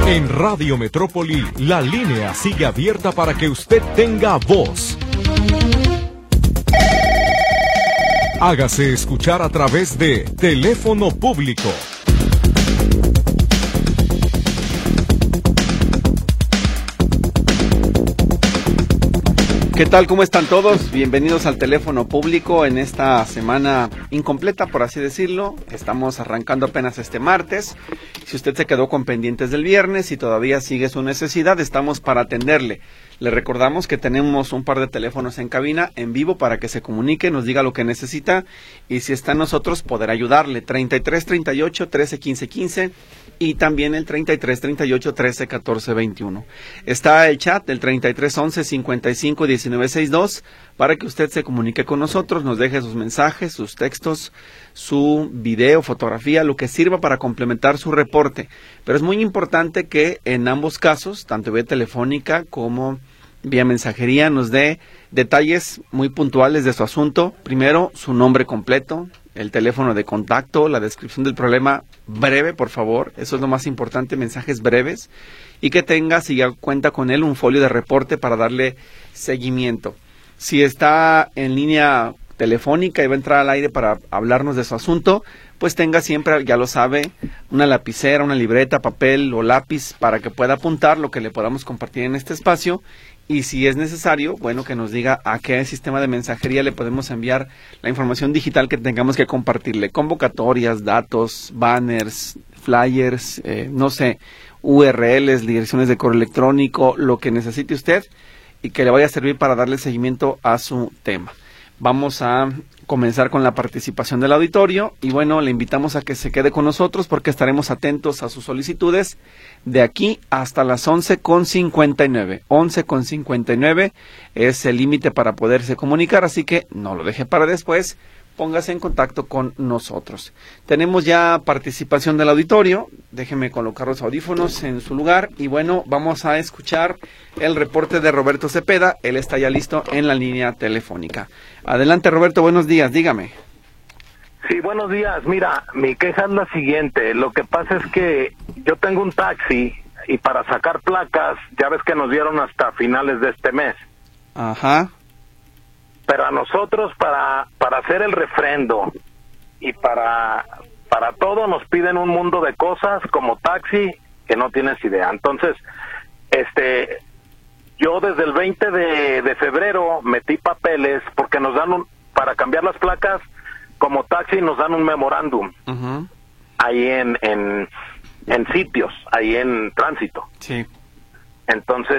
En Radio Metrópoli, la línea sigue abierta para que usted tenga voz. Hágase escuchar a través de teléfono público. ¿Qué tal? ¿Cómo están todos? Bienvenidos al teléfono público en esta semana incompleta, por así decirlo. Estamos arrancando apenas este martes. Si usted se quedó con pendientes del viernes y todavía sigue su necesidad, estamos para atenderle. Le recordamos que tenemos un par de teléfonos en cabina, en vivo, para que se comunique, nos diga lo que necesita y si está en nosotros, poder ayudarle. 33 38 13 15 15 y también el 33 38 13 14 21. Está el chat del 33 11 55 19 62 para que usted se comunique con nosotros, nos deje sus mensajes, sus textos, su video, fotografía, lo que sirva para complementar su reporte. Pero es muy importante que en ambos casos, tanto vía telefónica como vía mensajería, nos dé detalles muy puntuales de su asunto. Primero, su nombre completo, el teléfono de contacto, la descripción del problema breve, por favor. Eso es lo más importante, mensajes breves. Y que tenga, si ya cuenta con él, un folio de reporte para darle seguimiento. Si está en línea telefónica y va a entrar al aire para hablarnos de su asunto, pues tenga siempre, ya lo sabe, una lapicera, una libreta, papel o lápiz para que pueda apuntar lo que le podamos compartir en este espacio. Y si es necesario, bueno, que nos diga a qué sistema de mensajería le podemos enviar la información digital que tengamos que compartirle. Convocatorias, datos, banners, flyers, no sé, URLs, direcciones de correo electrónico, lo que necesite usted y que le vaya a servir para darle seguimiento a su tema. Vamos a comenzar con la participación del auditorio y bueno, le invitamos a que se quede con nosotros porque estaremos atentos a sus solicitudes de aquí hasta las 11:59. 11:59 es el límite para poderse comunicar, así que no lo deje para después, póngase en contacto con nosotros. Tenemos ya participación del auditorio, déjeme colocar los audífonos en su lugar y bueno, vamos a escuchar el reporte de Roberto Cepeda, él está ya listo en la línea telefónica. Adelante Roberto, buenos días, dígame. Sí, buenos días, mira, mi queja es la siguiente, lo que pasa es que yo tengo un taxi y para sacar placas, ya ves que nos dieron hasta finales de este mes. Ajá. Pero a nosotros para hacer el refrendo y para todo nos piden un mundo de cosas como taxi que no tienes idea. Entonces, yo desde el 20 de febrero metí papeles porque nos dan para cambiar las placas como taxi nos dan un memorándum. Uh-huh. Ahí en sitios, ahí en tránsito. Sí. Entonces,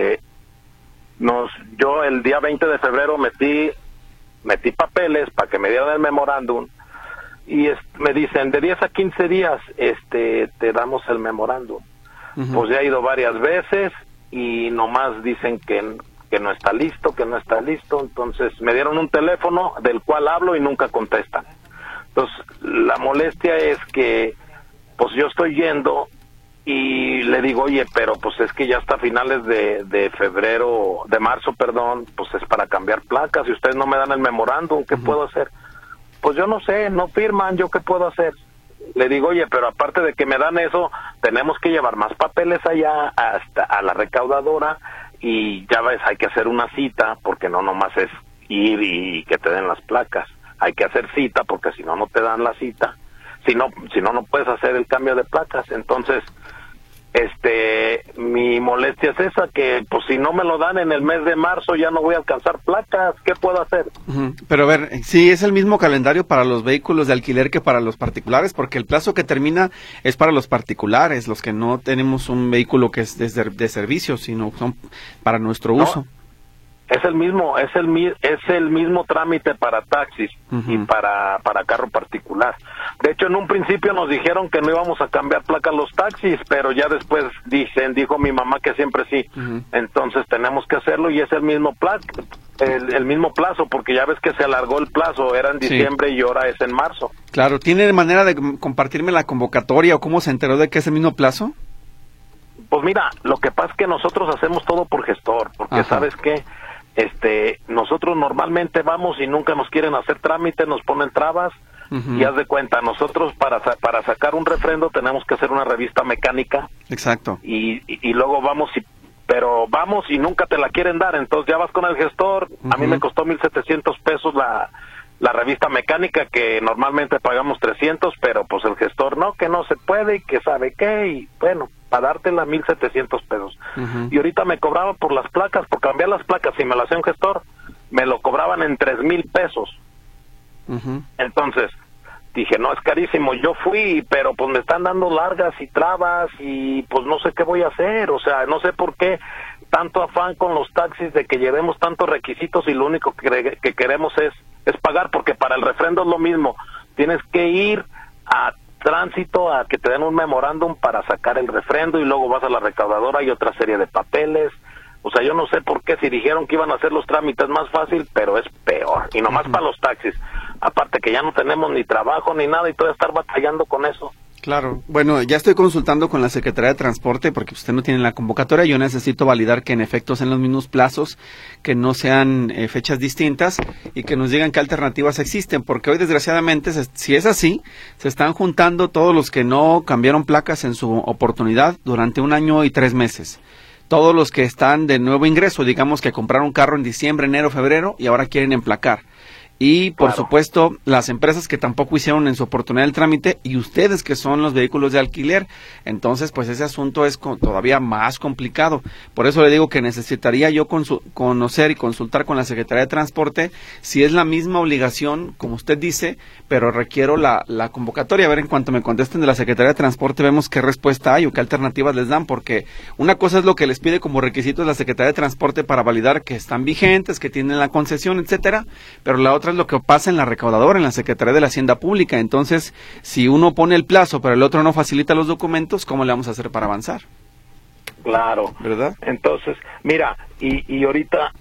yo el día 20 de febrero metí papeles para que me dieran el memorándum y me dicen de 10 a 15 días te damos el memorándum. Uh-huh. Pues ya he ido varias veces y nomás dicen que no está listo, entonces me dieron un teléfono del cual hablo y nunca contestan. Entonces la molestia es que pues yo estoy yendo y le digo, oye, pero pues es que ya hasta finales de marzo, pues es para cambiar placas y ustedes no me dan el memorándum, ¿qué puedo hacer? Pues yo no sé, no firman, ¿yo qué puedo hacer? Le digo, oye, pero aparte de que me dan eso, tenemos que llevar más papeles allá hasta a la recaudadora y ya ves, hay que hacer una cita porque no nomás es ir y que te den las placas, hay que hacer cita porque si no, no te dan la cita. Si no, no puedes hacer el cambio de placas. Entonces, mi molestia es esa, que pues si no me lo dan en el mes de marzo ya no voy a alcanzar placas. ¿Qué puedo hacer? Uh-huh. Pero a ver, ¿sí es el mismo calendario para los vehículos de alquiler que para los particulares? Porque el plazo que termina es para los particulares, los que no tenemos un vehículo que es de servicio, sino son para nuestro uso. Es el mismo trámite para taxis. Uh-huh. Y para carro particular. De hecho, en un principio nos dijeron que no íbamos a cambiar placas los taxis, pero ya después dijo mi mamá que siempre sí. Uh-huh. Entonces tenemos que hacerlo y es el mismo plazo, porque ya ves que se alargó el plazo, era en diciembre sí. Y ahora es en marzo. Claro, ¿tiene manera de compartirme la convocatoria o cómo se enteró de que es el mismo plazo? Pues mira, lo que pasa es que nosotros hacemos todo por gestor, porque Ajá. ¿Sabes qué? Nosotros normalmente vamos y nunca nos quieren hacer trámite, nos ponen trabas, Y haz de cuenta, nosotros para sacar un refrendo tenemos que hacer una revista mecánica. Exacto. Y luego vamos y nunca te la quieren dar, entonces ya vas con el gestor. A mí me costó 1,700 pesos la revista mecánica, que normalmente pagamos 300, pero pues el gestor que no se puede y que sabe qué, y bueno, para dártela 1,700 pesos. Y ahorita me cobraban por las placas, por cambiar las placas, si me lo hacía un gestor, me lo cobraban en 3,000 pesos. Entonces dije, no, es carísimo. Yo fui, pero pues me están dando largas y trabas y pues no sé qué voy a hacer. O sea, no sé por qué tanto afán con los taxis de que llevemos tantos requisitos y lo único que queremos es pagar, porque para el refrendo es lo mismo. Tienes que ir a tránsito a que te den un memorándum para sacar el refrendo y luego vas a la recaudadora y otra serie de papeles. O sea, yo no sé por qué, si dijeron que iban a hacer los trámites más fácil, pero es peor. Y nomás para los taxis. Aparte que ya no tenemos ni trabajo ni nada y todavía estar batallando con eso. Claro. Bueno, ya estoy consultando con la Secretaría de Transporte porque usted no tiene la convocatoria. Yo necesito validar que en efecto sean los mismos plazos, que no sean fechas distintas y que nos digan qué alternativas existen. Porque hoy, desgraciadamente, si es así, se están juntando todos los que no cambiaron placas en su oportunidad durante 1 año y 3 meses. Todos los que están de nuevo ingreso, digamos que compraron un carro en diciembre, enero, febrero y ahora quieren emplacar. Y, por supuesto, las empresas que tampoco hicieron en su oportunidad el trámite y ustedes que son los vehículos de alquiler. Entonces, pues ese asunto es todavía más complicado. Por eso le digo que necesitaría yo conocer y consultar con la Secretaría de Transporte si es la misma obligación, como usted dice, pero requiero la convocatoria. A ver, en cuanto me contesten de la Secretaría de Transporte, vemos qué respuesta hay o qué alternativas les dan, porque una cosa es lo que les pide como requisitos la Secretaría de Transporte para validar que están vigentes, que tienen la concesión, etcétera, pero la otra es lo que pasa en la recaudadora, en la Secretaría de la Hacienda Pública. Entonces, si uno pone el plazo, pero el otro no facilita los documentos, ¿cómo le vamos a hacer para avanzar? Claro. ¿Verdad? Entonces, mira, y ahorita,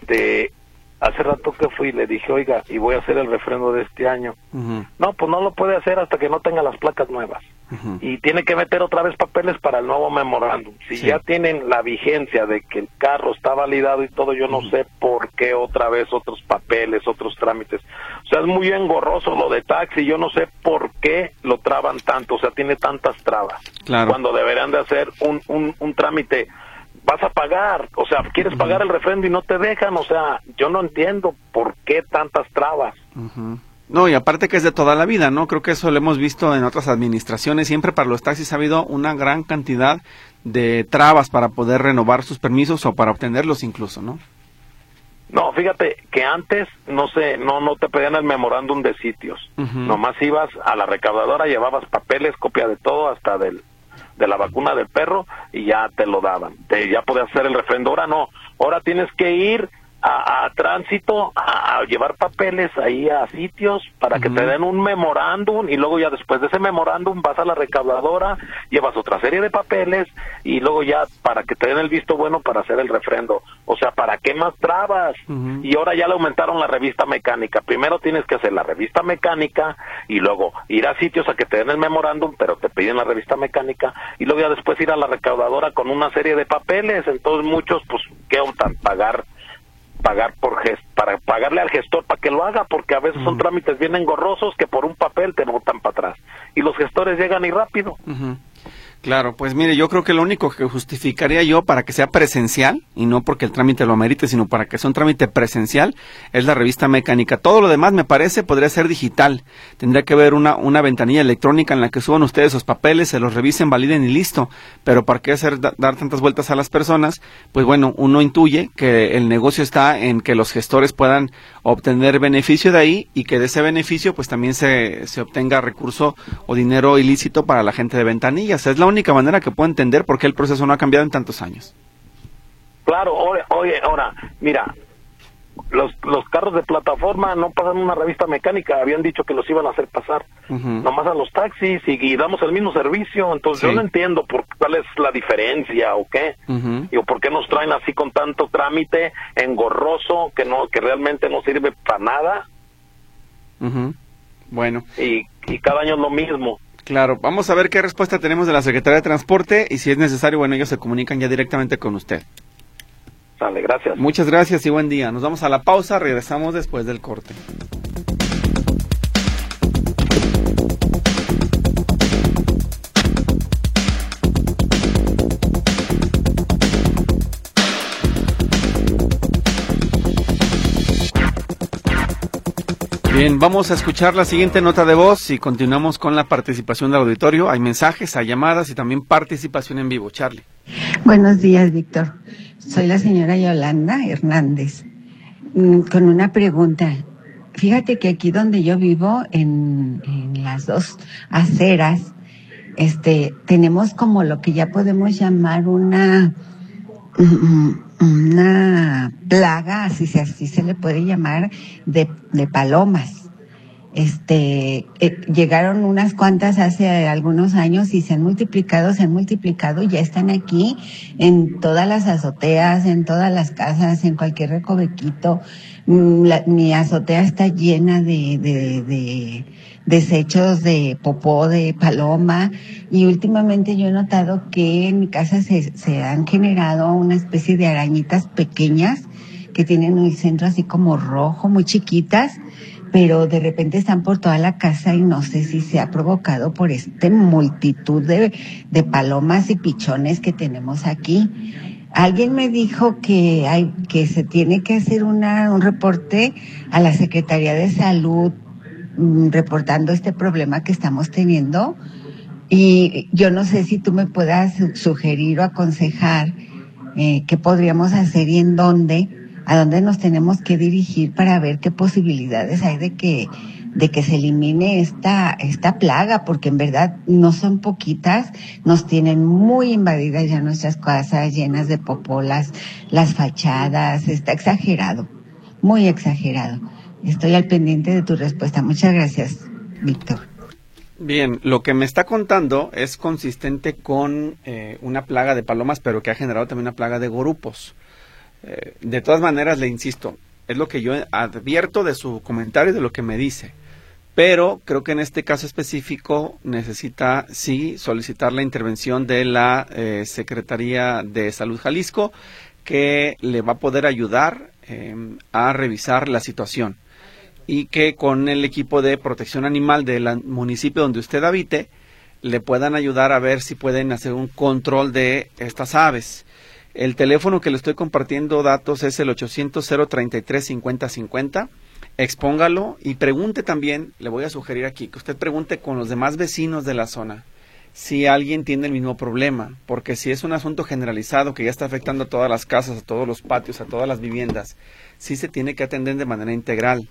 hace rato que fui, le dije, oiga, y voy a hacer el refrendo de este año. No, pues no lo puede hacer hasta que no tenga las placas nuevas. Y tiene que meter otra vez papeles para el nuevo memorándum. Si ya tienen la vigencia de que el carro está validado y todo, yo no sé por qué otra vez otros papeles, otros trámites. O sea, es muy engorroso lo de taxi, yo no sé por qué lo traban tanto, o sea, tiene tantas trabas. Claro. Cuando deberían de hacer un trámite. Vas a pagar, o sea, quieres pagar el refrendo y no te dejan, o sea, yo no entiendo por qué tantas trabas. No, y aparte que es de toda la vida, ¿no? Creo que eso lo hemos visto en otras administraciones. Siempre para los taxis ha habido una gran cantidad de trabas para poder renovar sus permisos o para obtenerlos incluso, ¿no? No, fíjate que antes, no te pedían el memorándum de sitios. Nomás ibas a la recaudadora, llevabas papeles, copia de todo, hasta de la vacuna del perro, y ya te lo daban. Ya podías hacer el refrendo. Ahora no, ahora tienes que ir a tránsito a llevar papeles ahí a sitios para que te den un memorándum, y luego ya después de ese memorándum vas a la recaudadora, llevas otra serie de papeles y luego ya para que te den el visto bueno para hacer el refrendo. O sea, ¿para qué más trabas? Y ahora ya le aumentaron la revista mecánica. Primero tienes que hacer la revista mecánica y luego ir a sitios a que te den el memorándum, pero te piden la revista mecánica, y luego ya después ir a la recaudadora con una serie de papeles. Entonces muchos, pues, ¿qué optan? Pagar para pagarle al gestor para que lo haga, porque a veces son trámites bien engorrosos que por un papel te botan para atrás y los gestores llegan y rápido. Claro, pues mire, yo creo que lo único que justificaría yo para que sea presencial, y no porque el trámite lo amerite, sino para que sea un trámite presencial, es la revista mecánica. Todo lo demás, me parece, podría ser digital. Tendría que haber una ventanilla electrónica en la que suban ustedes sus papeles, se los revisen, validen y listo. Pero ¿para qué hacer dar tantas vueltas a las personas? Pues bueno, uno intuye que el negocio está en que los gestores puedan obtener beneficio de ahí, y que de ese beneficio pues también se obtenga recurso o dinero ilícito para la gente de ventanillas. Es la única manera que puedo entender por qué el proceso no ha cambiado en tantos años. Claro, oye, ahora, mira, los carros de plataforma no pasan una revista mecánica, habían dicho que los iban a hacer pasar, nomás a los taxis, y damos el mismo servicio. Entonces yo no entiendo cuál es la diferencia o qué, y por qué nos traen así con tanto trámite engorroso que realmente no sirve para nada. Bueno. Y cada año es lo mismo. Claro, vamos a ver qué respuesta tenemos de la Secretaría de Transporte, y si es necesario, bueno, ellos se comunican ya directamente con usted. Sale, gracias. Muchas gracias y buen día. Nos vamos a la pausa, regresamos después del corte. Bien, vamos a escuchar la siguiente nota de voz y continuamos con la participación del auditorio. Hay mensajes, hay llamadas y también participación en vivo. Charlie. Buenos días, Víctor. Soy la señora Yolanda Hernández. Con una pregunta. Fíjate que aquí donde yo vivo, en las dos aceras, tenemos como lo que ya podemos llamar una plaga, así se le puede llamar, de palomas. Llegaron unas cuantas hace algunos años y se han multiplicado y ya están aquí en todas las azoteas, en todas las casas, en cualquier recovequito. Mi azotea está llena de desechos de popó de paloma, y últimamente yo he notado que en mi casa se han generado una especie de arañitas pequeñas que tienen el centro así como rojo, muy chiquitas, pero de repente están por toda la casa y no sé si se ha provocado por multitud de palomas y pichones que tenemos aquí. Alguien me dijo que se tiene que hacer un reporte a la Secretaría de Salud reportando este problema que estamos teniendo, y yo no sé si tú me puedas sugerir o aconsejar qué podríamos hacer y a dónde nos tenemos que dirigir para ver qué posibilidades hay de que se elimine esta plaga, porque en verdad no son poquitas, nos tienen muy invadidas ya nuestras casas, llenas de popolas, las fachadas, está exagerado, muy exagerado. Estoy al pendiente de tu respuesta. Muchas gracias, Víctor. Bien, lo que me está contando es consistente con una plaga de palomas, pero que ha generado también una plaga de gorupos. De todas maneras, le insisto, es lo que yo advierto de su comentario y de lo que me dice. Pero creo que en este caso específico necesita, sí, solicitar la intervención de la Secretaría de Salud Jalisco, que le va a poder ayudar a revisar la situación. Y que con el equipo de protección animal del municipio donde usted habite, le puedan ayudar a ver si pueden hacer un control de estas aves. El teléfono que le estoy compartiendo datos es el 800-033-5050. Expóngalo y pregunte también, le voy a sugerir aquí, que usted pregunte con los demás vecinos de la zona si alguien tiene el mismo problema, porque si es un asunto generalizado que ya está afectando a todas las casas, a todos los patios, a todas las viviendas, sí se tiene que atender de manera integral.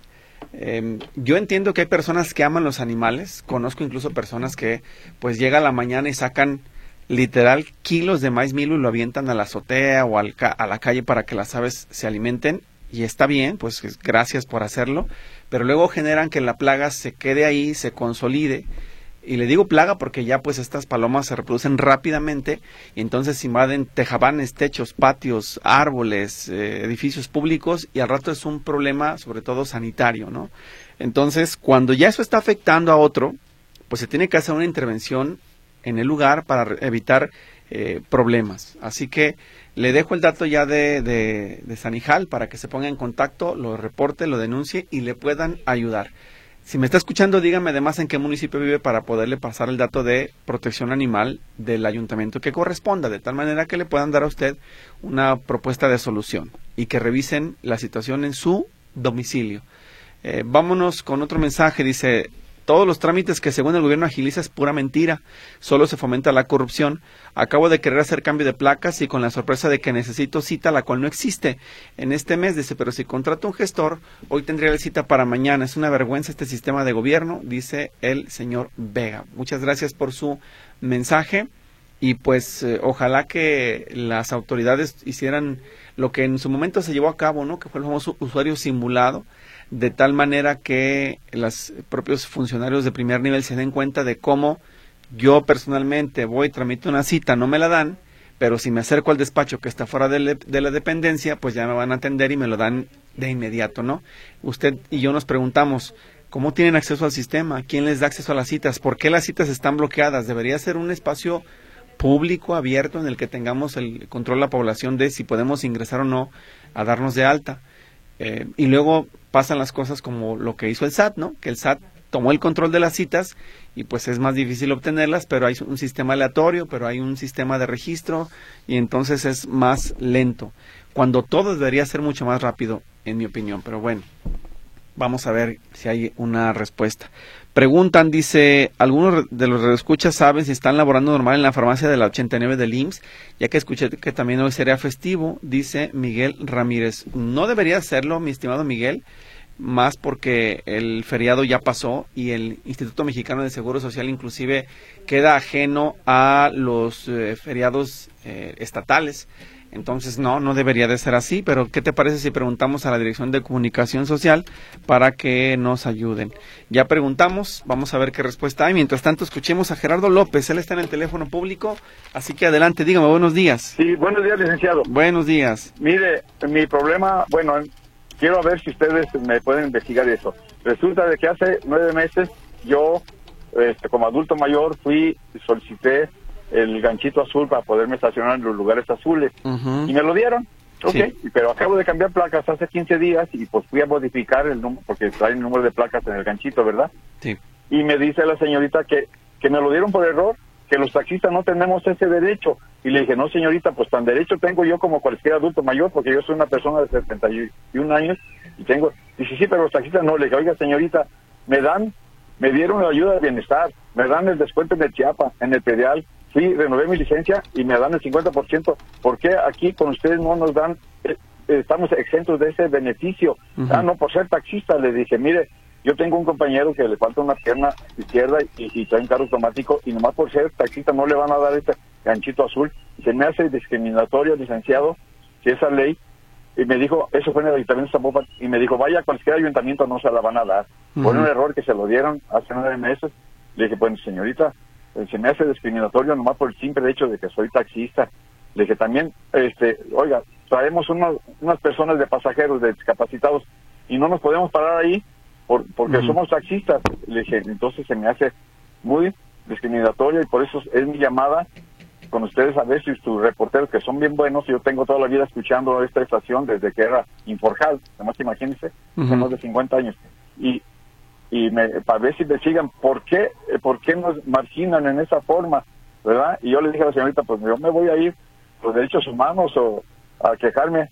Yo entiendo que hay personas que aman los animales, conozco incluso personas que pues llega a la mañana y sacan literal kilos de maíz milo y lo avientan a la azotea o a la calle para que las aves se alimenten, y está bien, pues gracias por hacerlo, pero luego generan que la plaga se quede ahí, se consolide, y le digo plaga porque ya pues estas palomas se reproducen rápidamente y entonces invaden tejabanes, techos, patios, árboles, edificios públicos, y al rato es un problema sobre todo sanitario, ¿no? Entonces, cuando ya eso está afectando a otro, pues se tiene que hacer una intervención en el lugar para evitar problemas. Así que le dejo el dato ya de Sanijal para que se ponga en contacto, lo reporte, lo denuncie y le puedan ayudar. Si me está escuchando, dígame además en qué municipio vive para poderle pasar el dato de protección animal del ayuntamiento que corresponda, de tal manera que le puedan dar a usted una propuesta de solución y que revisen la situación en su domicilio. Vámonos con otro mensaje. Dice: todos los trámites que según el gobierno agiliza es pura mentira, solo se fomenta la corrupción. Acabo de querer hacer cambio de placas y con la sorpresa de que necesito cita, la cual no existe en este mes. Dice, pero si contrato un gestor, hoy tendría la cita para mañana. Es una vergüenza este sistema de gobierno, dice el señor Vega. Muchas gracias por su mensaje y pues ojalá que las autoridades hicieran lo que en su momento se llevó a cabo, ¿no? Que fue el famoso usuario simulado, de tal manera que los propios funcionarios de primer nivel se den cuenta de cómo yo personalmente voy, tramito una cita, no me la dan, pero si me acerco al despacho que está fuera de la dependencia, pues ya me van a atender y me lo dan de inmediato, ¿no? Usted y yo nos preguntamos, ¿cómo tienen acceso al sistema? ¿Quién les da acceso a las citas? ¿Por qué las citas están bloqueadas? Debería ser un espacio público, abierto, en el que tengamos el control de la población de si podemos ingresar o no a darnos de alta. Y luego pasan las cosas como lo que hizo el SAT, ¿no? Que el SAT tomó el control de las citas y pues es más difícil obtenerlas, pero hay un sistema aleatorio, pero hay un sistema de registro y entonces es más lento, cuando todo debería ser mucho más rápido, en mi opinión. Pero bueno, Vamos a ver si hay una respuesta. Preguntan, dice, algunos de los radioescuchas saben si están laborando normal en la farmacia de la 89 del IMSS, ya que escuché que también hoy sería festivo, dice Miguel Ramírez. No debería hacerlo, mi estimado Miguel, más porque el feriado ya pasó y el Instituto Mexicano de Seguro Social inclusive queda ajeno a los feriados estatales. Entonces, no debería de ser así, pero ¿qué te parece si preguntamos a la Dirección de Comunicación Social para que nos ayuden? Ya preguntamos, vamos a ver qué respuesta hay. Mientras tanto, escuchemos a Gerardo López, él está en el teléfono público, así que adelante, dígame, buenos días. Sí, buenos días, licenciado. Buenos días. Mire, mi problema, bueno, quiero ver si ustedes me pueden investigar eso. Resulta de que hace 9 meses yo, como adulto mayor, solicité el ganchito azul para poderme estacionar en los lugares azules, y me lo dieron, Sí. Pero acabo de cambiar placas hace 15 días y pues fui a modificar el número, porque trae el número de placas en el ganchito, ¿verdad? Sí. Y me dice la señorita que me lo dieron por error, que los taxistas no tenemos ese derecho, y le dije, no señorita, pues tan derecho tengo yo como cualquier adulto mayor, porque yo soy una persona de 71 años, y dice, sí, pero los taxistas no. Le dije, oiga señorita, me dieron la ayuda de bienestar, me dan el descuento en el Chiapa, en el predial, renové mi licencia y me dan el 50%. ¿Por qué aquí con ustedes no nos dan, estamos exentos de ese beneficio? No, por ser taxista. Le dije, mire, yo tengo un compañero que le falta una pierna izquierda y trae un carro automático, y nomás por ser taxista no le van a dar este ganchito azul. Se me hace discriminatorio, licenciado, que esa ley. Y me dijo, eso fue en el ayuntamiento de Zapopan, y me dijo, vaya, cualquier ayuntamiento no se la van a dar. Fue un error que se lo dieron hace 9 meses. Le dije, pues señorita, se me hace discriminatorio nomás por el simple hecho de que soy taxista. Le dije también, oiga, traemos unas personas de pasajeros, de discapacitados, y no nos podemos parar ahí porque somos taxistas. Le dije, entonces se me hace muy discriminatorio, y por eso es mi llamada con ustedes, a ver si tus reporteros, que son bien buenos, yo tengo toda la vida escuchando esta estación desde que era Inforjal, además imagínense, hace más de 50 años, y para ver si me sigan, ¿por qué nos marginan en esa forma? ¿Verdad? Y yo le dije a la señorita, pues yo me voy a ir por derechos humanos o a quejarme,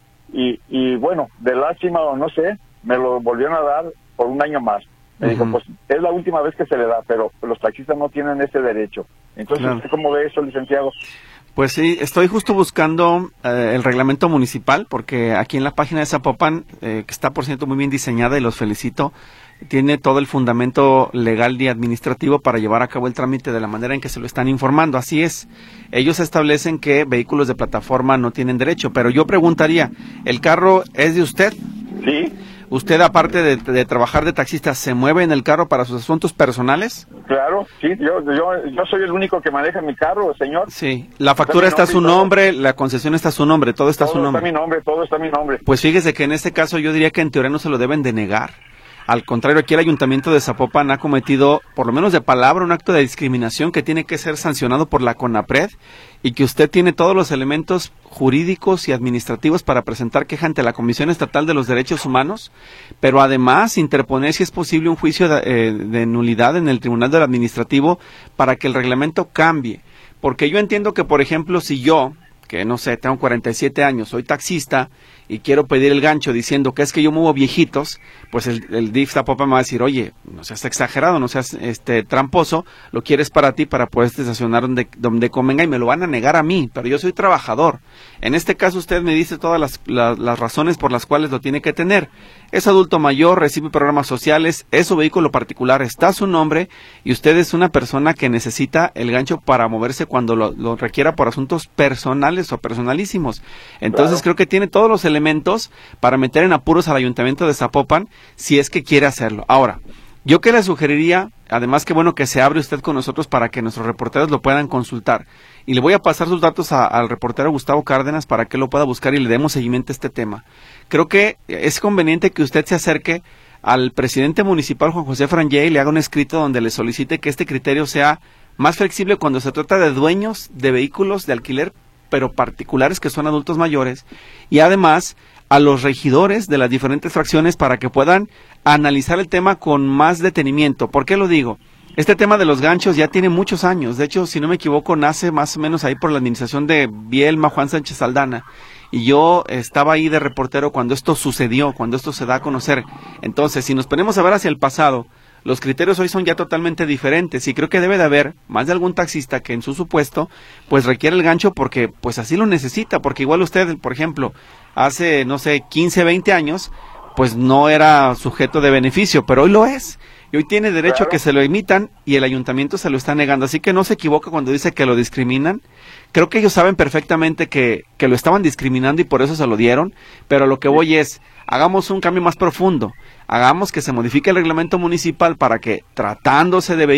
y bueno, de lástima o no sé, me lo volvieron a dar por un año más. Me dijo, pues es la última vez que se le da, pero los taxistas no tienen ese derecho. Entonces, claro. ¿Cómo ve eso, licenciado? Pues sí, estoy justo buscando el reglamento municipal, porque aquí en la página de Zapopan, que está por cierto muy bien diseñada y los felicito, tiene todo el fundamento legal y administrativo para llevar a cabo el trámite de la manera en que se lo están informando. Así es, ellos establecen que vehículos de plataforma no tienen derecho, pero yo preguntaría, ¿el carro es de usted? Sí. ¿Usted, aparte de trabajar de taxista, se mueve en el carro para sus asuntos personales? Claro, sí, yo soy el único que maneja mi carro, señor. Sí, la factura está a su nombre, la concesión está a su nombre, todo está a su nombre. Todo está a mi nombre. Pues fíjese que en este caso yo diría que en teoría no se lo deben de negar. Al contrario, aquí el Ayuntamiento de Zapopan ha cometido, por lo menos de palabra, un acto de discriminación que tiene que ser sancionado por la CONAPRED, y que usted tiene todos los elementos jurídicos y administrativos para presentar queja ante la Comisión Estatal de los Derechos Humanos, pero además interponer, si es posible, un juicio de nulidad en el Tribunal del Administrativo para que el reglamento cambie. Porque yo entiendo que, por ejemplo, si yo, que no sé, tengo 47 años, soy taxista y quiero pedir el gancho diciendo que es que yo muevo viejitos, pues el DIF Zapopan me va a decir, oye, no seas exagerado, no seas tramposo, lo quieres para ti, para poder estacionar donde convenga, y me lo van a negar a mí, pero yo soy trabajador. En este caso usted me dice todas las razones por las cuales lo tiene que tener. Es adulto mayor, recibe programas sociales, es su vehículo particular, está a su nombre, y usted es una persona que necesita el gancho para moverse cuando lo requiera por asuntos personales o personalísimos. Entonces claro, creo que tiene todos los elementos para meter en apuros al Ayuntamiento de Zapopan si es que quiere hacerlo. Ahora, yo que le sugeriría, además que bueno que se abre usted con nosotros para que nuestros reporteros lo puedan consultar, y le voy a pasar sus datos al reportero Gustavo Cárdenas para que lo pueda buscar y le demos seguimiento a este tema. Creo que es conveniente que usted se acerque al presidente municipal, Juan José Frangé, y le haga un escrito donde le solicite que este criterio sea más flexible cuando se trata de dueños de vehículos de alquiler, pero particulares que son adultos mayores, y además a los regidores de las diferentes fracciones para que puedan analizar el tema con más detenimiento. ¿Por qué lo digo? Este tema de los ganchos ya tiene muchos años. De hecho, si no me equivoco, nace más o menos ahí por la administración de Bielma, Juan Sánchez Aldana, y yo estaba ahí de reportero cuando esto sucedió, cuando esto se da a conocer. Entonces, si nos ponemos a ver hacia el pasado, los criterios hoy son ya totalmente diferentes y creo que debe de haber más de algún taxista que en su supuesto pues requiere el gancho porque pues así lo necesita, porque igual usted, por ejemplo, hace, no sé, 15, 20 años, pues no era sujeto de beneficio, pero hoy lo es. Y hoy tiene derecho a que se lo emitan y el ayuntamiento se lo está negando. Así que no se equivoca cuando dice que lo discriminan. Creo que ellos saben perfectamente que lo estaban discriminando y por eso se lo dieron. Pero lo que voy es, hagamos un cambio más profundo. Hagamos que se modifique el reglamento municipal para que, tratándose de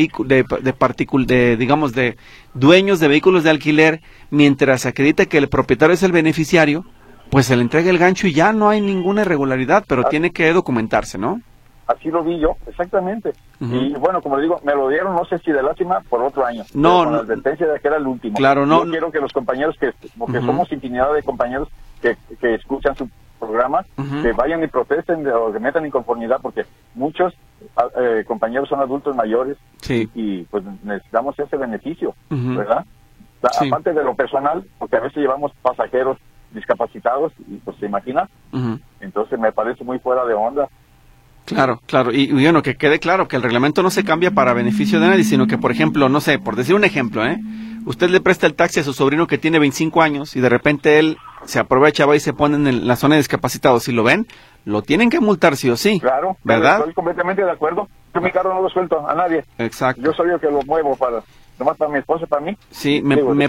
digamos, de dueños de vehículos de alquiler, mientras se acredite que el propietario es el beneficiario, pues se le entregue el gancho y ya no hay ninguna irregularidad, pero tiene que documentarse, ¿no? Así lo vi yo, exactamente. Y bueno, como le digo, me lo dieron, no sé si de lástima, por otro año. No, con la advertencia de que era el último. Claro, no. Yo quiero que los compañeros, porque somos infinidad de compañeros que escuchan su programa, que vayan y protesten o que metan inconformidad, porque muchos compañeros son adultos mayores y pues necesitamos ese beneficio, ¿verdad? Sí. Aparte de lo personal, porque a veces llevamos pasajeros discapacitados y pues se imagina, entonces me parece muy fuera de onda. Claro, claro, y bueno, que quede claro que el reglamento no se cambia para beneficio de nadie, sino que, por ejemplo, no sé, por decir un ejemplo, usted le presta el taxi a su sobrino que tiene 25 años y de repente él se aprovecha, va y se pone en la zona de discapacitados, si lo ven, lo tienen que multar sí o sí. Claro, ¿verdad? Estoy completamente de acuerdo. Yo mi carro no lo suelto a nadie. Exacto. Yo soy el que lo muevo nomás para mi esposa y para mí. Sí, me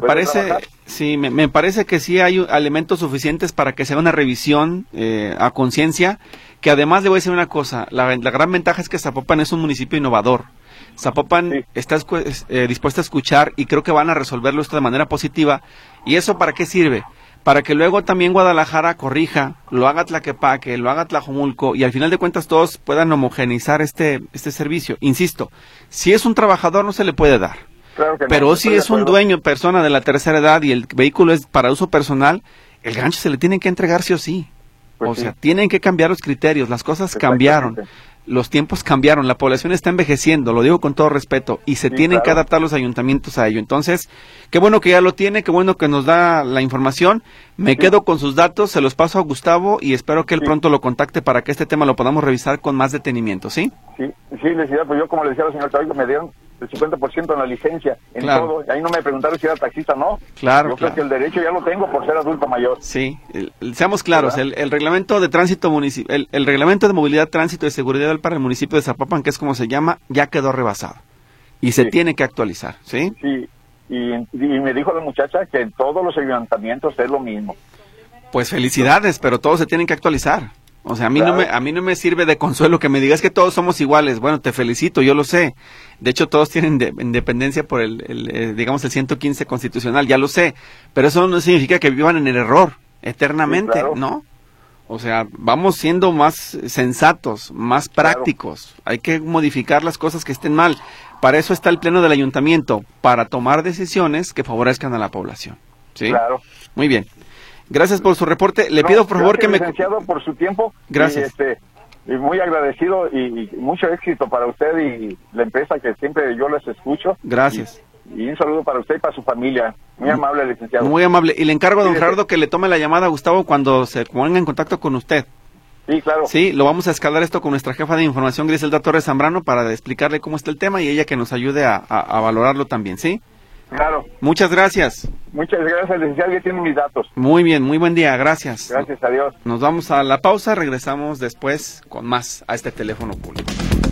parece que sí hay elementos suficientes para que sea una revisión a conciencia, que además le voy a decir una cosa, la gran ventaja es que Zapopan es un municipio innovador. Zapopan está dispuesta a escuchar y creo que van a resolverlo esto de manera positiva. ¿Y eso para qué sirve? Para que luego también Guadalajara corrija, lo haga Tlaquepaque, lo haga Tlajomulco y al final de cuentas todos puedan homogeneizar este servicio. Insisto, si es un trabajador no se le puede dar. Claro que no, pero si es un dueño, persona de la tercera edad y el vehículo es para uso personal, el gancho se le tiene que entregar sí o sí. Pues o sea, tienen que cambiar los criterios, las cosas cambiaron, los tiempos cambiaron, la población está envejeciendo, lo digo con todo respeto, y se tienen que adaptar los ayuntamientos a ello. Entonces, qué bueno que ya lo tiene, qué bueno que nos da la información, me quedo con sus datos, se los paso a Gustavo y espero que él pronto lo contacte para que este tema lo podamos revisar con más detenimiento, ¿sí? Sí, licenciado, pues yo como le decía a la señora Cabello, me dieron el 50% en la licencia, en todo, y ahí no me preguntaron si era taxista o no. Claro, yo creo que el derecho ya lo tengo por ser adulto mayor. Sí, seamos claros, el reglamento de tránsito municipal, el reglamento de movilidad, tránsito y seguridad para el municipio de Zapopan, que es como se llama, ya quedó rebasado y se tiene que actualizar, ¿sí? Sí, y me dijo la muchacha que en todos los ayuntamientos es lo mismo. Pues felicidades, pero todos se tienen que actualizar. O sea, a mí no me sirve de consuelo que me digas que todos somos iguales. Bueno, te felicito, yo lo sé. De hecho, todos tienen independencia por digamos, el 115 constitucional, ya lo sé. Pero eso no significa que vivan en el error eternamente, ¿no? O sea, vamos siendo más sensatos, más prácticos. Hay que modificar las cosas que estén mal. Para eso está el pleno del ayuntamiento, para tomar decisiones que favorezcan a la población. ¿Sí? Claro. Muy bien. Gracias por su reporte. Le pido por favor que me... Licenciado, por su tiempo. Gracias. Y muy agradecido y mucho éxito para usted y la empresa que siempre yo les escucho. Gracias. Y un saludo para usted y para su familia. Muy amable, licenciado. Muy amable. Y le encargo a don Gerardo que le tome la llamada a Gustavo cuando se ponga en contacto con usted. Sí, claro. Sí, lo vamos a escalar esto con nuestra jefa de información, Griselda Torres Zambrano, para explicarle cómo está el tema y ella que nos ayude a valorarlo también, ¿sí? Claro. Muchas gracias. Muchas gracias, licenciado, ya tienen mis datos. Muy bien, muy buen día, gracias. Gracias, adiós. Nos vamos a la pausa, regresamos después con más a este teléfono público.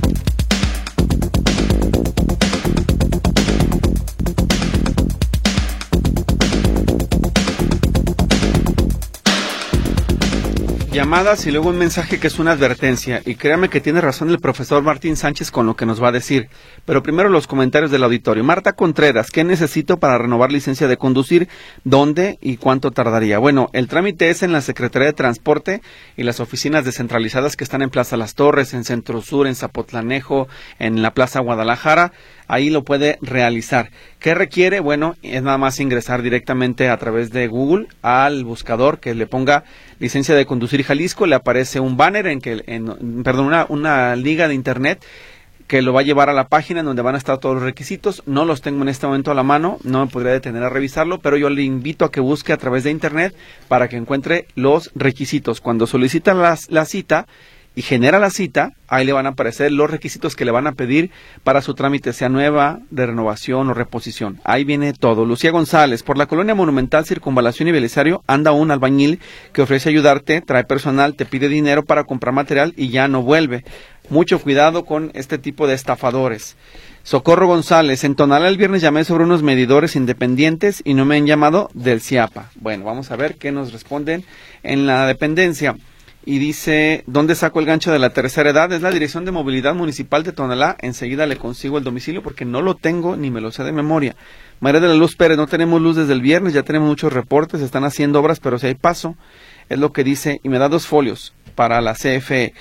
Llamadas y luego un mensaje que es una advertencia, y créame que tiene razón el profesor Martín Sánchez con lo que nos va a decir, pero primero los comentarios del auditorio. Marta Contreras, ¿qué necesito para renovar licencia de conducir? ¿Dónde y cuánto tardaría? Bueno, el trámite es en la Secretaría de Transporte y las oficinas descentralizadas que están en Plaza Las Torres, en Centro Sur, en Zapotlanejo, en la Plaza Guadalajara. Ahí lo puede realizar. ¿Qué requiere? Bueno, es nada más ingresar directamente a través de Google al buscador que le ponga licencia de conducir Jalisco, le aparece un banner una liga de internet que lo va a llevar a la página en donde van a estar todos los requisitos. No los tengo en este momento a la mano, no me podría detener a revisarlo, pero yo le invito a que busque a través de internet para que encuentre los requisitos. Cuando solicita la cita y genera la cita, ahí le van a aparecer los requisitos que le van a pedir para su trámite, sea nueva, de renovación o reposición. Ahí viene todo. Lucía González, por la Colonia Monumental, Circunvalación y Belisario, anda un albañil que ofrece ayudarte, trae personal, te pide dinero para comprar material y ya no vuelve. Mucho cuidado con este tipo de estafadores. Socorro González, en Tonalá el viernes llamé sobre unos medidores independientes y no me han llamado del CIAPA. Bueno, vamos a ver qué nos responden en la dependencia. Y dice, ¿dónde saco el gancho de la tercera edad? Es la Dirección de Movilidad Municipal de Tonalá. Enseguida le consigo el domicilio porque no lo tengo ni me lo sé de memoria. María de la Luz Pérez, no tenemos luz desde el viernes, ya tenemos muchos reportes, están haciendo obras, pero si hay paso, es lo que dice. Y me da 2 folios para la CFE.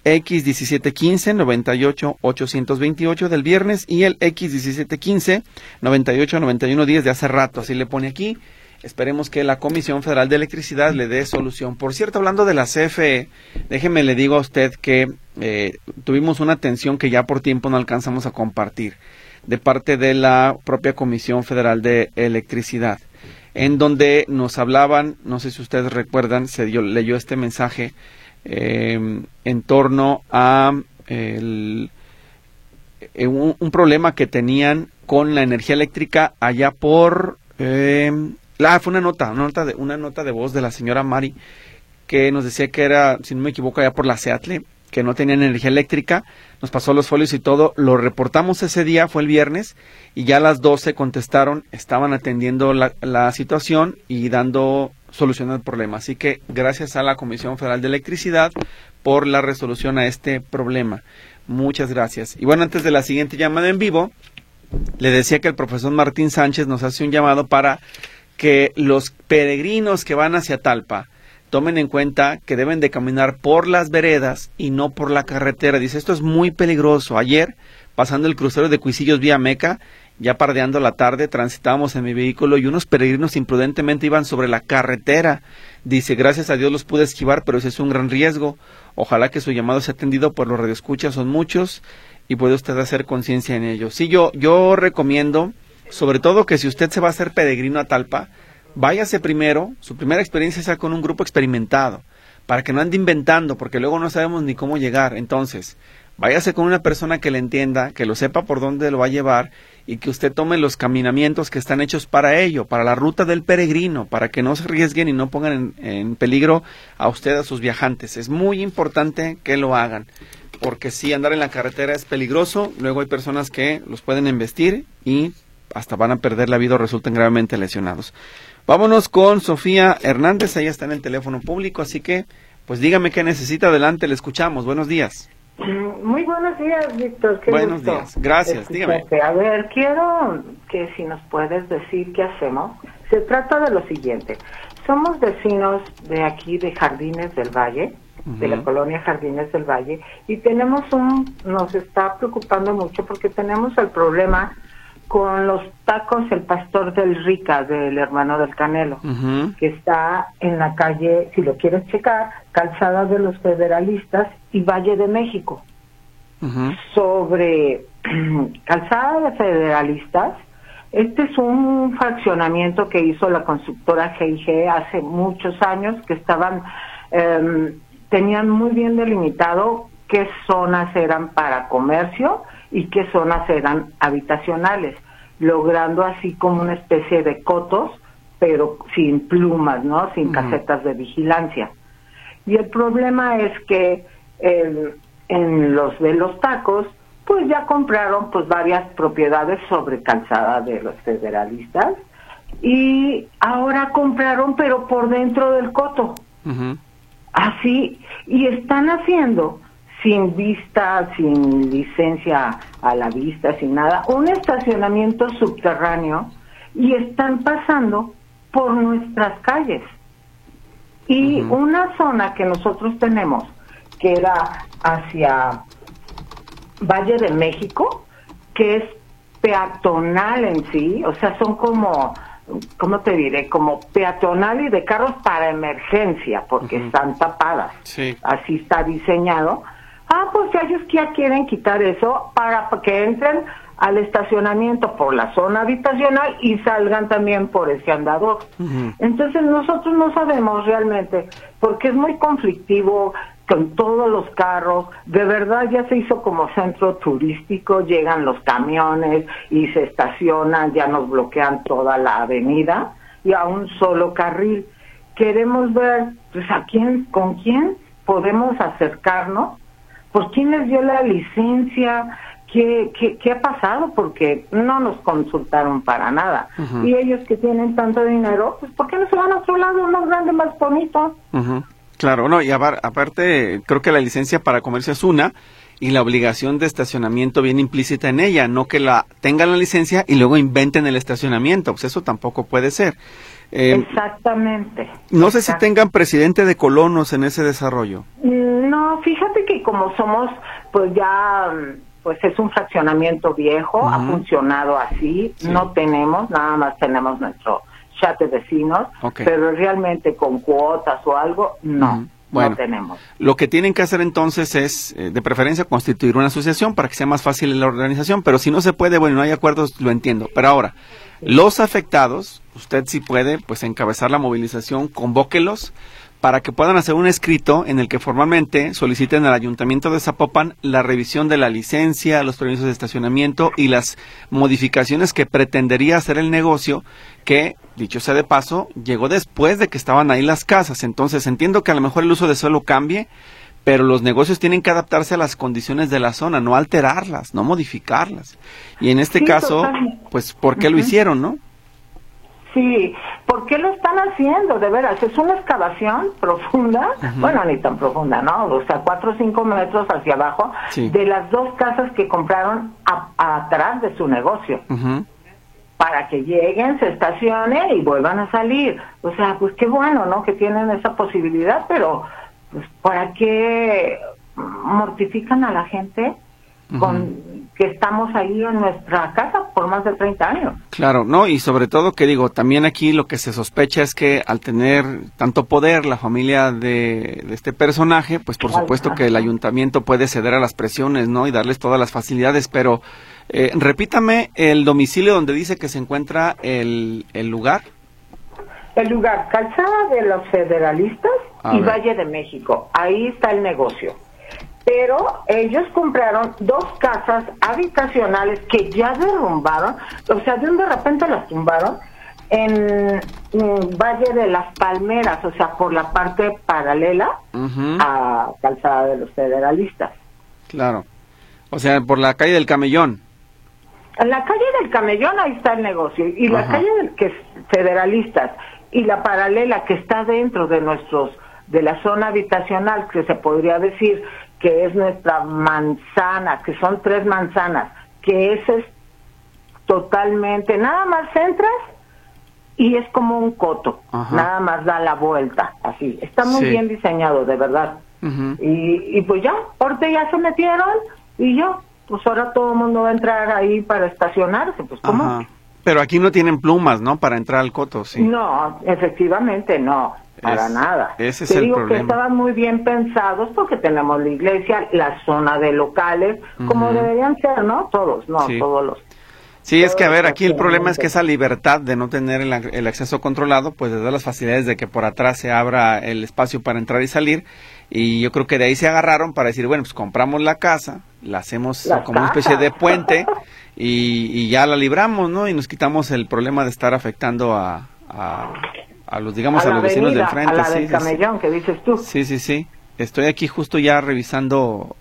X1715-98-828 del viernes y el X1715-98-9110 de hace rato. Así le pone aquí. Esperemos que la Comisión Federal de Electricidad le dé solución. Por cierto, hablando de la CFE, déjeme le digo a usted que tuvimos una atención que ya por tiempo no alcanzamos a compartir de parte de la propia Comisión Federal de Electricidad, en donde nos hablaban, no sé si ustedes recuerdan, leyó este mensaje en torno a un problema que tenían con la energía eléctrica allá por... fue una nota de voz de la señora Mari, que nos decía que era, si no me equivoco, allá por la Seattle, que no tenían energía eléctrica. Nos pasó los folios y todo, lo reportamos ese día, fue el viernes, y ya a las 12 contestaron, estaban atendiendo la situación y dando solución al problema. Así que gracias a la Comisión Federal de Electricidad por la resolución a este problema. Muchas gracias. Y bueno, antes de la siguiente llamada en vivo, le decía que el profesor Martín Sánchez nos hace un llamado para que los peregrinos que van hacia Talpa tomen en cuenta que deben de caminar por las veredas y no por la carretera. Dice, esto es muy peligroso. Ayer, pasando el crucero de Cuisillos vía Meca, ya pardeando la tarde, transitábamos en mi vehículo y unos peregrinos imprudentemente iban sobre la carretera. Dice, gracias a Dios los pude esquivar, pero ese es un gran riesgo. Ojalá que su llamado sea atendido por los radioescuchas, son muchos, y puede usted hacer conciencia en ello. Sí, yo recomiendo, sobre todo que si usted se va a hacer peregrino a Talpa, váyase primero, su primera experiencia sea con un grupo experimentado, para que no ande inventando, porque luego no sabemos ni cómo llegar. Entonces, váyase con una persona que le entienda, que lo sepa por dónde lo va a llevar, y que usted tome los caminamientos que están hechos para ello, para la ruta del peregrino, para que no se arriesguen y no pongan en peligro a usted, a sus viajantes. Es muy importante que lo hagan, porque si andar en la carretera es peligroso, luego hay personas que los pueden embestir y hasta van a perder la vida o resulten gravemente lesionados. Vámonos con Sofía Hernández, ella está en el teléfono público, así que pues dígame qué necesita, adelante, le escuchamos. Buenos días. Muy buenos días, Víctor. Qué buenos gusto días, gracias, escucharte. dígame. A ver, quiero que si nos puedes decir qué hacemos. Se trata de lo siguiente. Somos vecinos de aquí, de Jardines del Valle, de la colonia Jardines del Valle, y nos está preocupando mucho porque tenemos el problema con los tacos El Pastor del Rica, del hermano del Canelo, que está en la calle, si lo quieres checar, Calzada de los Federalistas y Valle de México. Sobre Calzada de Federalistas, este es un fraccionamiento que hizo la constructora GIG hace muchos años, que tenían muy bien delimitado qué zonas eran para comercio y qué zonas eran habitacionales, logrando así como una especie de cotos, pero sin plumas, ¿no? Sin casetas de vigilancia. Y el problema es que en los de los tacos, pues ya compraron pues varias propiedades sobre Calzada de los Federalistas y ahora compraron pero por dentro del coto. Así, y están haciendo sin vista, sin licencia a la vista, sin nada, un estacionamiento subterráneo y están pasando por nuestras calles. Y una zona que nosotros tenemos, que era hacia Valle de México, que es peatonal en sí, o sea, son como, ¿cómo te diré? Como peatonal y de carros para emergencia, porque están tapadas. Sí. Así está diseñado. Pues ellos ya quieren quitar eso para que entren al estacionamiento por la zona habitacional y salgan también por ese andador. Entonces nosotros no sabemos realmente, porque es muy conflictivo con todos los carros. De verdad ya se hizo como centro turístico, llegan los camiones y se estacionan, ya nos bloquean toda la avenida y a un solo carril. Queremos ver, pues, con quién podemos acercarnos, por quién les dio la licencia, qué ha pasado, porque no nos consultaron para nada. Y ellos que tienen tanto dinero, pues ¿por qué no se van a otro lado, más grande, más bonito? Claro, no, y aparte creo que la licencia para comercio es una, y la obligación de estacionamiento viene implícita en ella, no que tengan la licencia y luego inventen el estacionamiento, pues eso tampoco puede ser. Exactamente. No sé si tengan presidente de colonos en ese desarrollo. No, fíjate que como somos, pues ya, pues es un fraccionamiento viejo, ha funcionado así, no tenemos, nada más tenemos nuestro chat de vecinos, pero realmente con cuotas o algo, no. Bueno, no tenemos. Lo que tienen que hacer entonces es, de preferencia, constituir una asociación para que sea más fácil la organización, pero si no se puede, bueno, no hay acuerdos, lo entiendo. Pero ahora, los afectados, usted sí puede, pues, encabezar la movilización, convóquelos para que puedan hacer un escrito en el que formalmente soliciten al Ayuntamiento de Zapopan la revisión de la licencia, los permisos de estacionamiento y las modificaciones que pretendería hacer el negocio, que, dicho sea de paso, llegó después de que estaban ahí las casas. Entonces entiendo que a lo mejor el uso de suelo cambie, pero los negocios tienen que adaptarse a las condiciones de la zona, no alterarlas, no modificarlas. Y en este caso, totalmente. Pues, ¿por qué lo hicieron, no? Sí, ¿por qué lo están haciendo? De veras, es una excavación profunda, bueno, ni tan profunda, ¿no? O sea, 4 o 5 metros hacia abajo, de las 2 casas que compraron atrás de su negocio. Para que lleguen, se estacionen y vuelvan a salir. O sea, pues qué bueno, ¿no? Que tienen esa posibilidad, pero pues ¿para qué mortifican a la gente con que estamos ahí en nuestra casa por más de 30 años? Claro, no, y sobre todo que digo, también aquí lo que se sospecha es que al tener tanto poder la familia de este personaje, pues por supuesto que el ayuntamiento puede ceder a las presiones, ¿no? Y darles todas las facilidades, pero repítame el domicilio donde dice que se encuentra el lugar. El lugar, Calzada de los Federalistas y Valle de México, ahí está el negocio. Pero ellos compraron 2 casas habitacionales que ya derrumbaron, o sea, de repente las tumbaron en Valle de las Palmeras, o sea, por la parte paralela a Calzada de los Federalistas. Claro, o sea, por la calle del Camellón. En la calle del Camellón ahí está el negocio, y la calle que es Federalistas y la paralela que está dentro de la zona habitacional, que se podría decir que es nuestra manzana, que son 3 manzanas, que ese es totalmente, nada más entras y es como un coto, nada más da la vuelta, así, está muy bien diseñado, de verdad. Y pues ya, ahorita ya se metieron y pues ahora todo el mundo va a entrar ahí para estacionarse, pues ¿cómo? Pero aquí no tienen plumas, ¿no? Para entrar al coto, sí. No, efectivamente no. Para nada. Ese es Te el digo problema. que estaban muy bien pensados porque tenemos la iglesia, la zona de locales, como deberían ser, ¿no? Todos, ¿no? Todos los... Sí, es que a ver, aquí el problema es que esa libertad de no tener el acceso controlado, pues les da las facilidades de que por atrás se abra el espacio para entrar y salir, y yo creo que de ahí se agarraron para decir, bueno, pues compramos la casa, la hacemos como una especie de puente, y ya la libramos, ¿no? Y nos quitamos el problema de estar afectando a los, digamos, a los vecinos del frente. A la del Camellón, que dices tú. Sí. Estoy aquí justo ya revisando,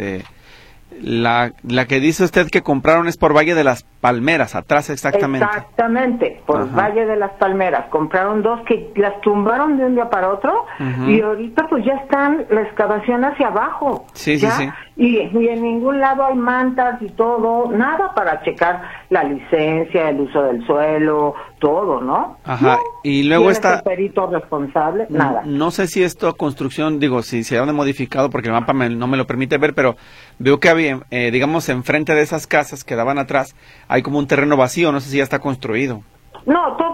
la que dice usted que compraron es por Valle de las Palmeras, atrás exactamente. Exactamente, por Valle de las Palmeras. Compraron 2 que las tumbaron de un día para otro y ahorita pues ya están la excavación hacia abajo. Sí. Y en ningún lado hay mantas y todo, nada para checar la licencia, el uso del suelo, todo, ¿no? Y luego está... el perito responsable, nada. No sé si esto construcción, digo, si se ha modificado porque el mapa no me lo permite ver, pero veo que había, digamos, enfrente de esas casas que daban atrás, hay como un terreno vacío, no sé si ya está construido. No, todo está construido.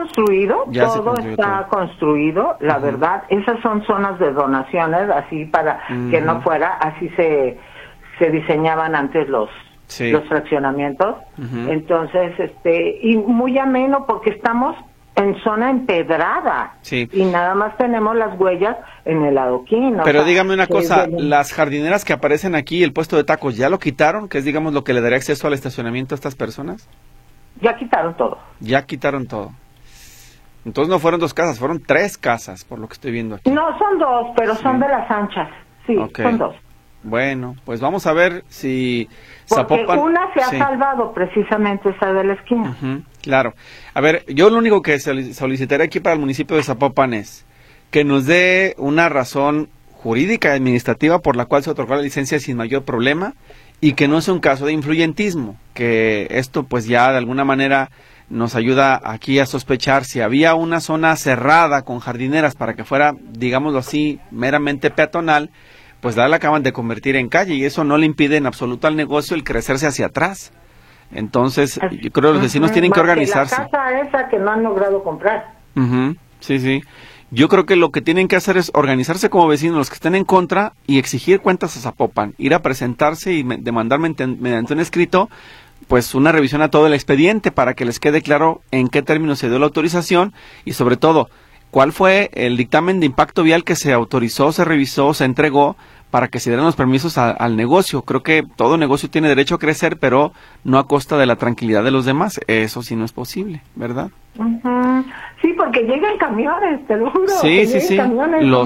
construido, Ya se todo construyó está todo. construido, la verdad. Esas son zonas de donaciones, así para que no fuera, así se diseñaban antes los fraccionamientos. Entonces, y muy ameno porque estamos en zona empedrada y nada más tenemos las huellas en el adoquín. Pero dígame una cosa, las jardineras que aparecen aquí, el puesto de tacos, ¿ya lo quitaron? Que es, digamos, lo que le daría acceso al estacionamiento a estas personas. Ya quitaron todo. Ya quitaron todo. Entonces no fueron 2 casas, fueron 3 casas, por lo que estoy viendo aquí. No, son 2, pero son de las anchas. Sí, son 2. Bueno, pues vamos a ver si porque Zapopan... una se ha salvado, precisamente esa de la esquina. Claro. A ver, yo lo único que solicitaré aquí para el municipio de Zapopan es que nos dé una razón jurídica y administrativa por la cual se otorgó la licencia sin mayor problema y que no sea un caso de influyentismo, que esto pues ya de alguna manera nos ayuda aquí a sospechar si había una zona cerrada con jardineras para que fuera, digámoslo así, meramente peatonal, pues la acaban de convertir en calle y eso no le impide en absoluto al negocio el crecerse hacia atrás. Entonces, yo creo que los vecinos tienen que organizarse. La casa esa que no han logrado comprar. Sí. Yo creo que lo que tienen que hacer es organizarse como vecinos, los que estén en contra, y exigir cuentas a Zapopan, ir a presentarse y demandar mediante un escrito, pues una revisión a todo el expediente para que les quede claro en qué términos se dio la autorización y sobre todo, cuál fue el dictamen de impacto vial que se autorizó, se revisó, se entregó para que se dieran los permisos al negocio. Creo que todo negocio tiene derecho a crecer, pero no a costa de la tranquilidad de los demás. Eso sí no es posible, ¿verdad? Sí, porque llegan camiones, te lo juro. Sí. Lo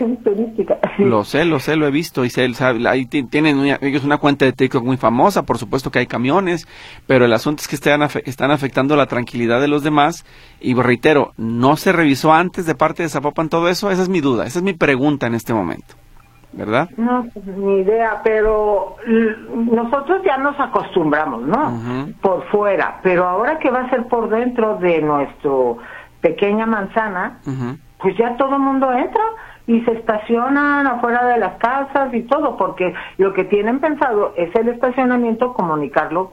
sé, lo he visto. Y ahí tienen ellos una cuenta de TikTok muy famosa, por supuesto que hay camiones, pero el asunto es que están afectando la tranquilidad de los demás. Y reitero, ¿no se revisó antes de parte de Zapopan todo eso? Esa es mi duda, esa es mi pregunta en este momento. ¿Verdad? No, ni idea, pero nosotros ya nos acostumbramos, ¿no? Por fuera, pero ahora que va a ser por dentro de nuestro pequeña manzana, pues ya todo el mundo entra y se estacionan afuera de las casas y todo, porque lo que tienen pensado es el estacionamiento comunicarlo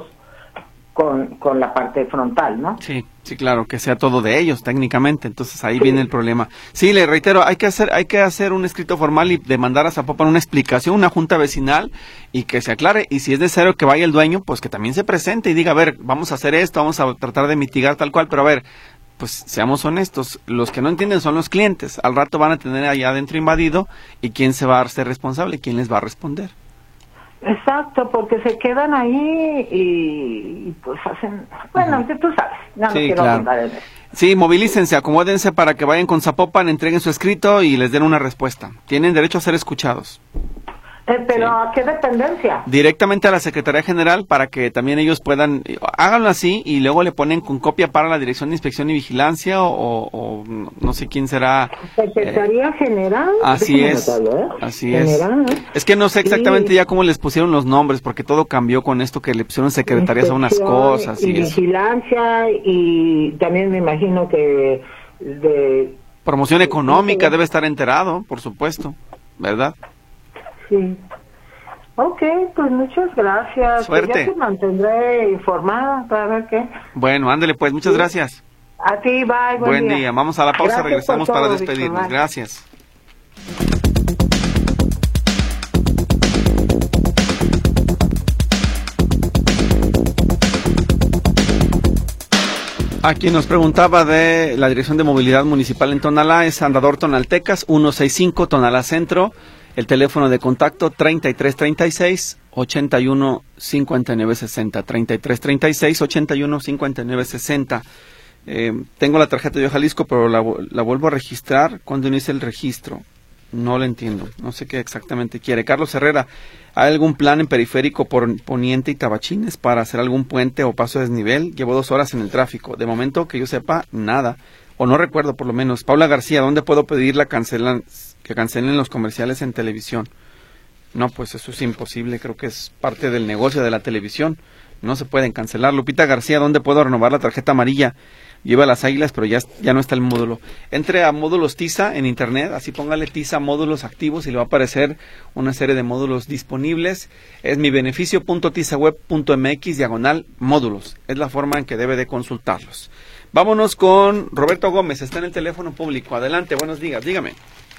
con la parte frontal, ¿no? Sí, claro, que sea todo de ellos técnicamente, entonces ahí viene el problema. Sí, le reitero, hay que hacer un escrito formal y demandar a Zapopan una explicación, una junta vecinal y que se aclare, y si es necesario que vaya el dueño, pues que también se presente y diga, a ver, vamos a hacer esto, vamos a tratar de mitigar tal cual, pero a ver, pues seamos honestos, los que no entienden son los clientes, al rato van a tener allá adentro invadido y ¿quién se va a hacer responsable? ¿Quién les va a responder? Exacto, porque se quedan ahí y pues hacen... Bueno, tú sabes, ya no quiero hablar de eso. Sí, movilícense, acomódense para que vayan con Zapopan, entreguen su escrito y les den una respuesta. Tienen derecho a ser escuchados. ¿Pero a qué dependencia? Directamente a la Secretaría General para que también ellos puedan, háganlo así y luego le ponen con copia para la Dirección de Inspección y Vigilancia o no sé quién será. Secretaría General. Así es, así General. Es que no sé exactamente ya cómo les pusieron los nombres porque todo cambió con esto que le pusieron secretarías a unas cosas. Y Vigilancia y también me imagino que de... Promoción Económica debe estar enterado, por supuesto, ¿verdad? Sí. Ok, pues muchas gracias. Suerte. Pues ya te mantendré informada para ver qué. Bueno, ándele pues, muchas gracias. A ti, bye. Buen día. Vamos a la pausa, regresamos para todo, despedirnos. Víctor, gracias. A quien nos preguntaba de la Dirección de Movilidad Municipal en Tonalá es Andador Tonaltecas, 165 Tonalá Centro. El teléfono de contacto 3336-815960, 3336-815960. Tengo la tarjeta de Jalisco, pero la vuelvo a registrar cuando inicie el registro. No lo entiendo, no sé qué exactamente quiere. Carlos Herrera, ¿hay algún plan en periférico por Poniente y Tabachines para hacer algún puente o paso de desnivel? Llevo 2 horas en el tráfico. De momento, que yo sepa, nada. O no recuerdo, por lo menos. Paula García, ¿dónde puedo pedir que cancelen los comerciales en televisión? No, pues eso es imposible. Creo que es parte del negocio de la televisión. no se pueden cancelar. Lupita García, ¿dónde puedo renovar la tarjeta amarilla? Lleva las Águilas, pero ya no está el módulo. Entre a módulos TISA en internet, así póngale TISA módulos activos y le va a aparecer una serie de módulos disponibles. Es mibeneficio.tisaweb.mx/módulos. Es la forma en que debe de consultarlos. Vámonos con Roberto Gómez, está en el teléfono público. Adelante, buenos días, dígame.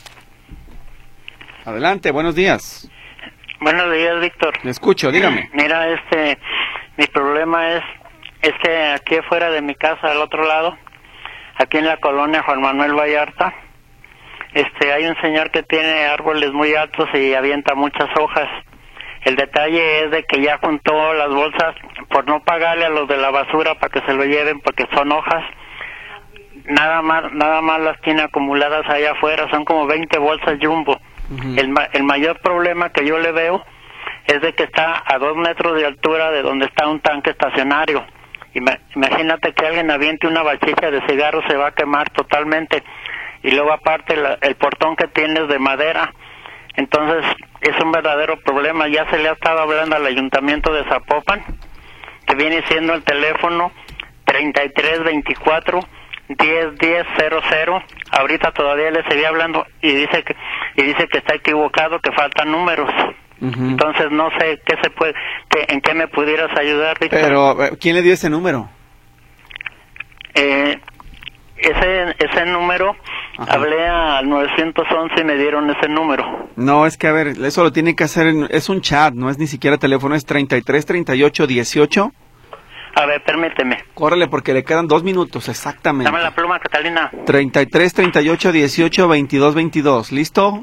Adelante, buenos días. Buenos días, Víctor. Le escucho, dígame. Mira, mi problema es que aquí afuera de mi casa, al otro lado, aquí en la colonia Juan Manuel Vallarta, hay un señor que tiene árboles muy altos y avienta muchas hojas. El detalle es de que ya juntó las bolsas por no pagarle a los de la basura para que se lo lleven porque son hojas. Nada más las tiene acumuladas allá afuera, son como 20 bolsas jumbo. Uh-huh. El mayor problema que yo le veo es de que está a 2 metros de altura de donde está un tanque estacionario. Imagínate que alguien aviente una bachicha de cigarros, se va a quemar totalmente. Y luego aparte el portón que tiene es de madera. Entonces es un verdadero problema. Ya se le ha estado hablando al ayuntamiento de Zapopan, que viene siendo el teléfono 3324 101000. Ahorita todavía le seguía hablando y dice que está equivocado, que faltan números. Uh-huh. Entonces no sé en qué me pudieras ayudar, Víctor. Pero ¿quién le dio ese número? Ese número, ajá, hablé al 911 y me dieron ese número. No, es que a ver, eso lo tiene que hacer, es un chat, no es ni siquiera teléfono, es 333818. A ver, permíteme. Córrele porque le quedan 2 minutos, exactamente. Dame la pluma, Catalina. 3338182222, ¿listo?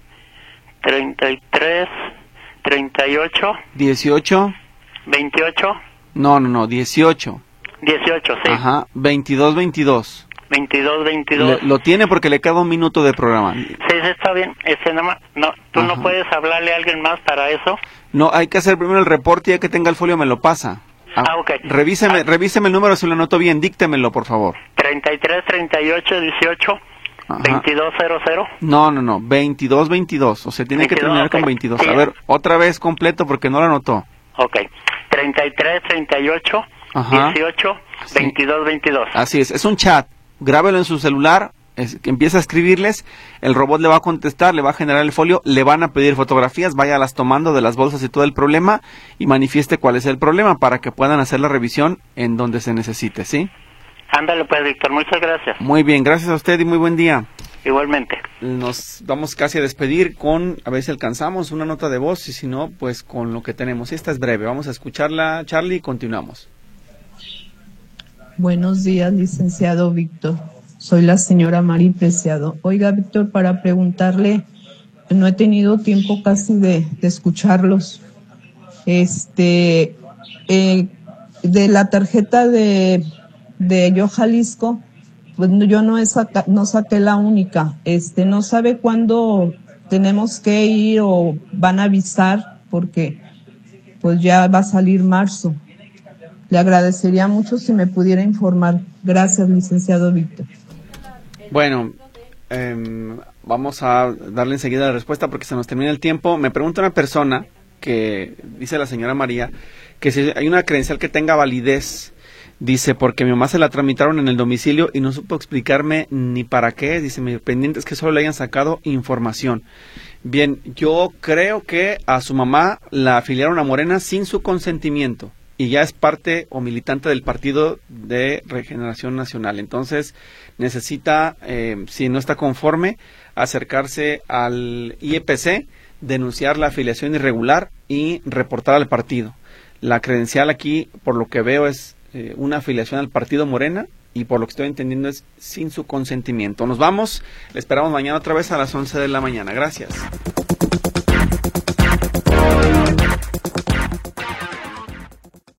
38 18 28 No, 18 sí. Ajá, 2222. Lo tiene porque le queda 1 minuto de programa. Sí, está bien. Nada más, no, tú ajá, no puedes hablarle a alguien más para eso. No, hay que hacer primero el reporte y ya que tenga el folio me lo pasa. Ok. Revíseme el número si lo anoto bien, díctemelo por favor. 33 38 18 2200. No, 2222, o sea, tiene 22, que terminar okay, con 22. Sí. A ver, otra vez completo porque no lo anotó. Ok, 33 38 ajá, 18 22 22. Así es un chat, grábelo en su celular, empieza a escribirles, el robot le va a contestar, le va a generar el folio, le van a pedir fotografías, váyalas tomando de las bolsas y todo el problema y manifieste cuál es el problema para que puedan hacer la revisión en donde se necesite, ¿sí? Ándale pues, Víctor, muchas gracias. Muy bien, gracias a usted y muy buen día. Igualmente. Nos vamos casi a despedir con, a ver si alcanzamos una nota de voz y si no, pues con lo que tenemos. Esta es breve, vamos a escucharla, Charlie, y continuamos. Buenos días, licenciado Víctor. Soy la señora Mari Preciado. Oiga, Víctor, para preguntarle, no he tenido tiempo casi de escucharlos. De la tarjeta de Yo Jalisco, pues yo no saqué la única. No sabe cuándo tenemos que ir o van a avisar, porque pues ya va a salir marzo. Le agradecería mucho si me pudiera informar. Gracias, licenciado Víctor. Bueno, vamos a darle enseguida la respuesta porque se nos termina el tiempo. Me pregunta una persona que dice la señora María que si hay una credencial que tenga validez. Dice, porque mi mamá se la tramitaron en el domicilio y no supo explicarme ni para qué. Dice, mi pendiente es que solo le hayan sacado información. Bien, yo creo que a su mamá la afiliaron a Morena sin su consentimiento y ya es parte o militante del Partido de Regeneración Nacional. Entonces, necesita, si no está conforme, acercarse al IEPC, denunciar la afiliación irregular y reportar al partido. La credencial aquí, por lo que veo, es una afiliación al Partido Morena y por lo que estoy entendiendo es sin su consentimiento. Nos vamos, le esperamos mañana otra vez a las 11 de la mañana. Gracias.